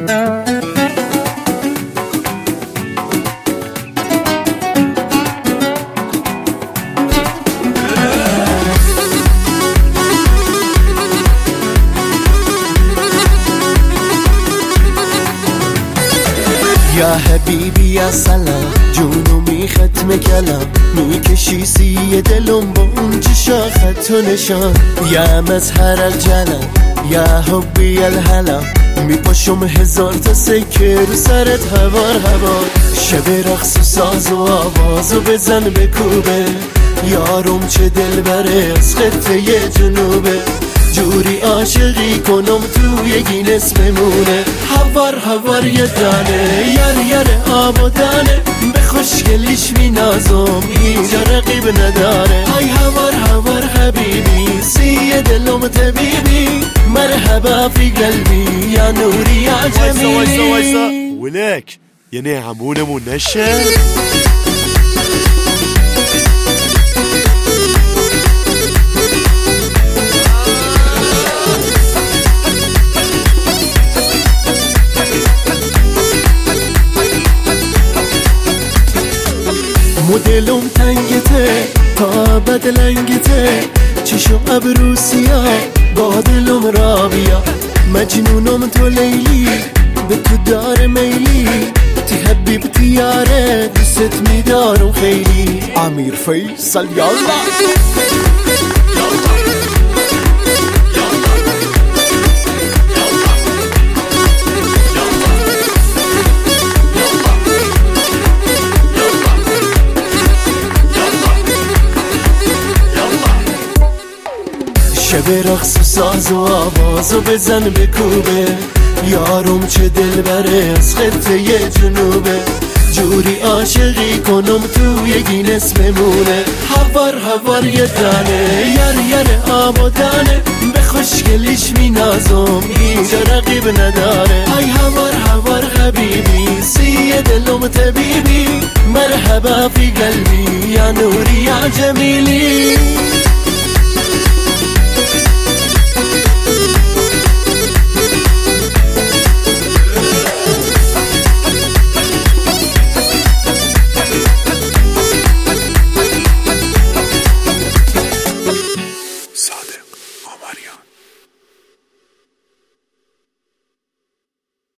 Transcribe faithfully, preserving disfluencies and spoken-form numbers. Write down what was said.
یا حبیبی یا سلام جونومی ختم کلم میکشی سی دلم با اون چشا خط و نشان یا مظهر الجلم یا حبی الحلم میپاشم هزار تا سکه رو سرت هوار هوار شب رقص و ساز و آواز و بزن بکوبه یارم چه دل بره از خطه جنوبه جوری عاشقی کنم توی گینس بمونه هوار هوار یه دانه یر یر آب و دانه به خوشگلیش می نازم اینجا رقیب نداره های هوار هوار حبیبی سی دلم طبیبی مرحبا فی قلبی یا نوری یا جمیلی وایسا وایسا وایسا ولک یعنی همونمون نشه مدلم تنگته تا بدلنگته چشم ابرو سیاه با دلم رابیا مجنونم تو لیلی به تو دار میلی تی حبیبتی یاره دوست میدارم خیلی امیر فیصل یالا شب رقص و ساز و آواز و بزن بکوبه یارم چه دل بره از خطه جنوبه جوری عاشقی کنم توی گینس بمونه هوار هوار یه دانه یر یر آب و دانه به خوشگلیش می نازم اینجا رقیب نداره ای هوار هوار حبیبی سی دلم طبیبی مرحبا فی قلبی یا نوری یا جمیلی